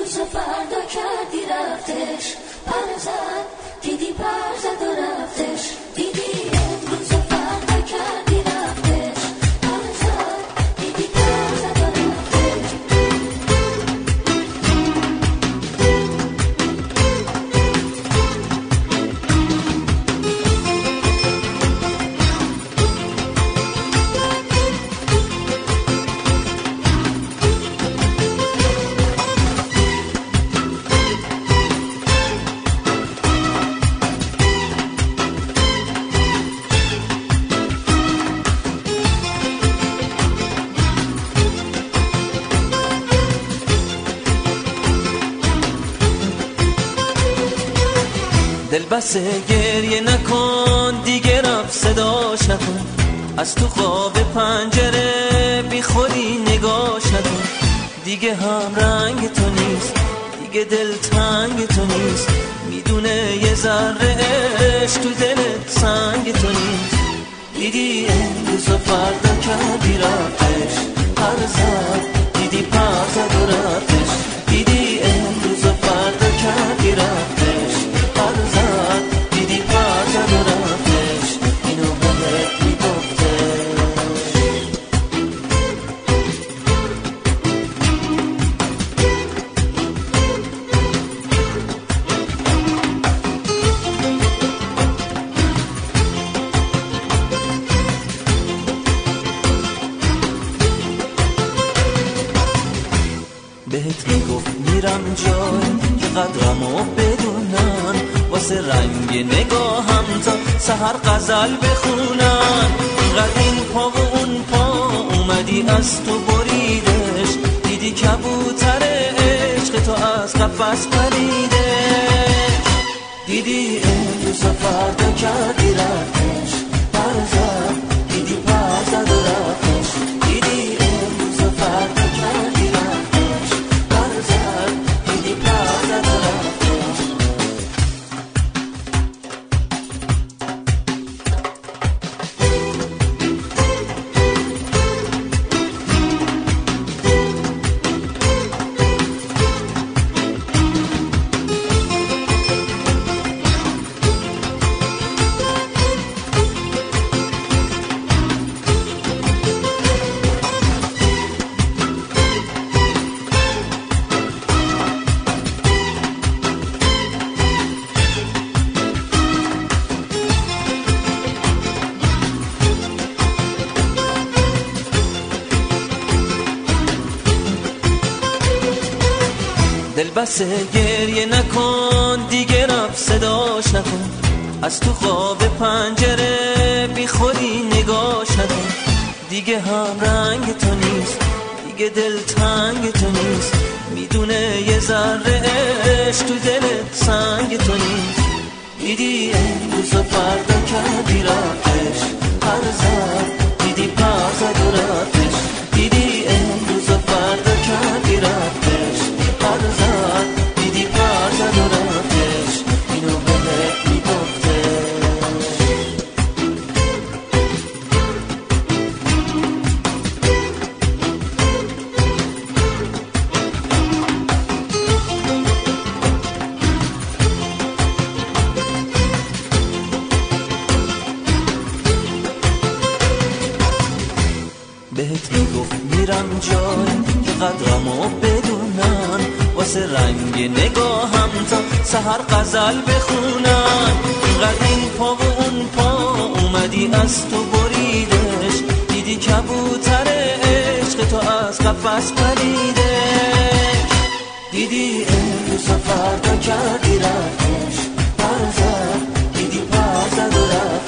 امروز و فردا کردی رفتش، پر زد دیدی پر زد و رفتش، دیدی امروز و فردا کردی رفتش، پر زد دیدی پر زد و رفتش. دل بسه گریه نکن دیگه، رفت صداش نکن، از تو خواب پنجره بی خودی نگاش نکن. دیگه هم رنگ تو نیست، دیگه دل تنگ تو نیست، میدونه یه ذره عشق تو دلت سنگ تو نیست. دیدی امروز و فردا کردی رفتش، پر زد دیدی پر زد و رفتش، دیدی امروز و فردا کردی رفتش، پر زد دیدی پر زد و رفتش، اینو بهت میگفتش. بهت میگفت میرم جای که قدرمو بدونن، واسه رنگ نگاهم تا سحر غزل بخونن. اینقدر این پا و اون پا اومدی از تو بریدش، دیدی کبوتر عشق تو از قفس پریدش. دیدی امروز و فردا کردی رفتش، پر زد دیدی پر زد و رفتش، دیدی امروز و فردا کردی رفتش، پر زد دیدی پر زد و رفتش. دل بسه گریه نکن دیگه، رفت صداش نکن، از تو خواب پنجره بی خودی نگاش نکن. دیگه هم رنگ تو نیست، دیگه دل تنگ تو نیست، میدونه یه ذره عشق تو دلت سنگ تو نیست. دیدی امروز و فردا کردی رفتش، پر زد دیدی پر زد و رفتش، دیدی امروز و فردا کردی رفتش، پر زد دیدی پر زد و رفتش، اینو بهت میگفتش. بهت میگفت میرم جای که قدرمو بدونن، واسه رنگ نگاهم تا سحر غزل بخونن. اینقدر این پا و اون پا اومدی از تو بریدش، دیدی کبوتر عشق تو از قفس پریدش. دیدی امروز و فردا کردی رفتش، پر زد دیدی پر زد و رفتش.